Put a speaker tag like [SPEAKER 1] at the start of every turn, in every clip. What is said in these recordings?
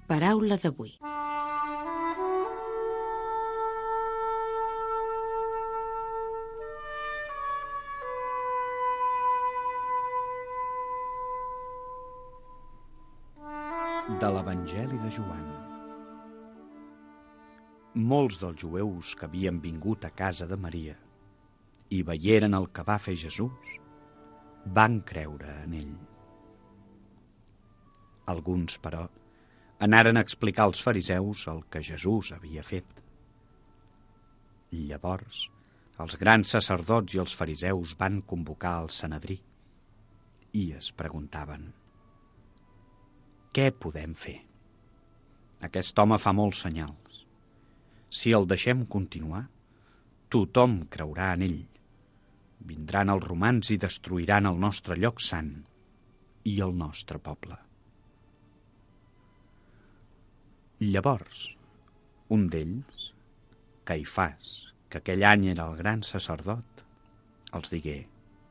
[SPEAKER 1] Paraula d'avui.
[SPEAKER 2] De l'Evangeli de Joan. Molts dels jueus que havien vingut a casa de Maria i veieren el que va fer Jesús, van creure en ell. Alguns, però, anaren a explicar als fariseus el que Jesús havia fet. Llavors, els grans sacerdots i els fariseus van convocar el Sanedrí i es preguntaven: què podem fer? Aquest home fa molts senyals. Si el deixem continuar, tothom creurà en ell. Vindran els romans i destruiran el nostre lloc sant i el nostre poble. Llavors, un d'ells, Caifàs, que aquell any era el gran sacerdot, els digué: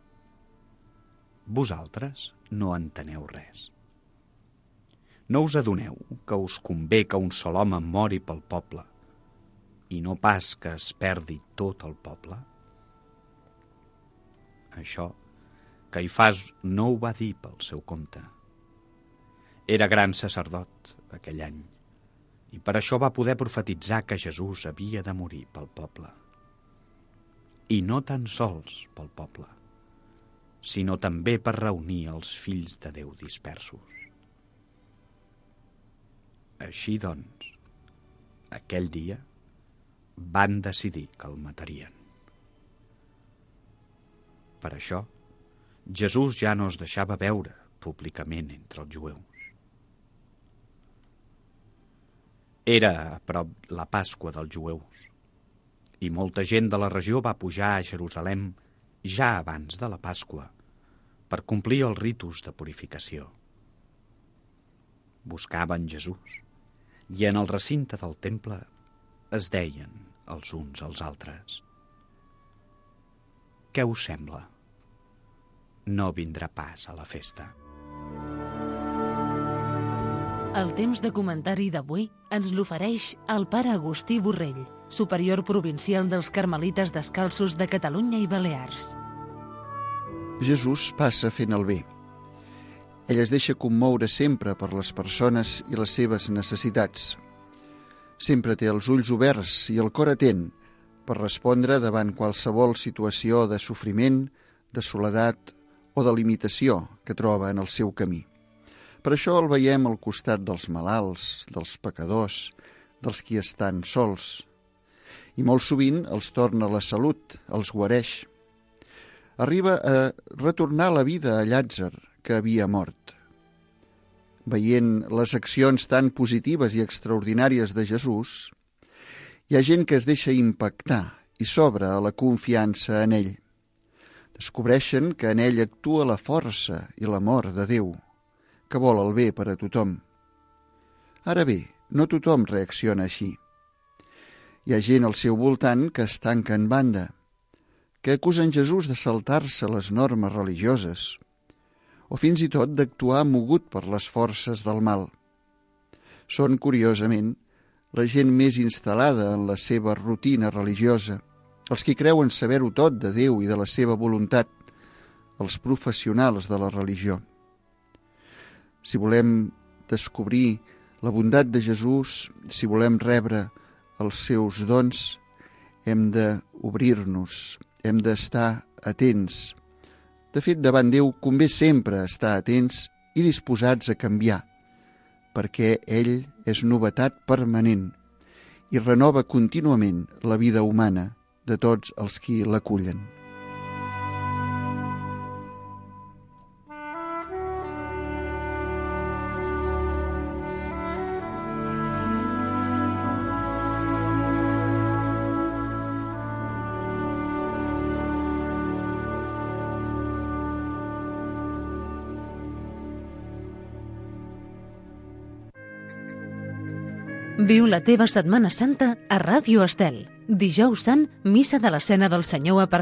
[SPEAKER 2] vosaltres no enteneu res. No us adoneu que us convé que un sol home mori pel poble i no pas que es perdi tot el poble? Això, Caifàs no ho va dir pel seu compte. Era gran sacerdot aquell any i per això va poder profetitzar que Jesús havia de morir pel poble. I no tan sols pel poble, sinó també per reunir els fills de Déu dispersos. Així doncs, aquell dia van decidir que el matarien. Per això, Jesús ja no es deixava veure públicament entre els jueus. Era a prop la Pasqua dels jueus i molta gent de la regió va pujar a Jerusalem ja abans de la Pasqua per complir els ritus de purificació. Buscaven Jesús i en el recinte del temple es deien els uns als altres: què us sembla? No vindrà pas a la festa.
[SPEAKER 1] El temps de comentari d'avui ens l'ofereix el pare Agustí Borrell, superior provincial dels Carmelites Descalços de Catalunya i Balears.
[SPEAKER 3] Jesús passa fent el bé. Ell es deixa commoure sempre per les persones i les seves necessitats. Sempre té els ulls oberts i el cor atent per respondre davant qualsevol situació de sofriment, de soledat o de limitació que troba en el seu camí. Per això el veiem al costat dels malalts, dels pecadors, dels qui estan sols. I molt sovint els torna la salut, els guareix. Arriba a retornar la vida a Llàtzer, que havia mort. Veient les accions tan positives i extraordinàries de Jesús, hi ha gent que es deixa impactar i s'obre a la confiança en ell. Descobreixen que en ell actua la força i l'amor de Déu, que vol el bé per a tothom. Ara bé, no tothom reacciona així. Hi ha gent al seu voltant que es tanca en banda, que acusen Jesús de saltar-se les normes religioses, o fins i tot d'actuar mogut per les forces del mal. Són, curiosament, la gent més instal·lada en la seva rutina religiosa, els qui creuen saber-ho tot de Déu i de la seva voluntat, els professionals de la religió. Si volem descobrir la bondat de Jesús, si volem rebre els seus dons, hem d'obrir-nos, hem d'estar atents. De fet, davant Déu convé sempre estar atents i disposats a canviar, perquè ell és novetat permanent i renova contínuament la vida humana de tots els qui l'acullen.
[SPEAKER 1] Viu la teva Setmana Santa a Ràdio Estel. Dijous Sant, missa de l'escena del Senyor a partir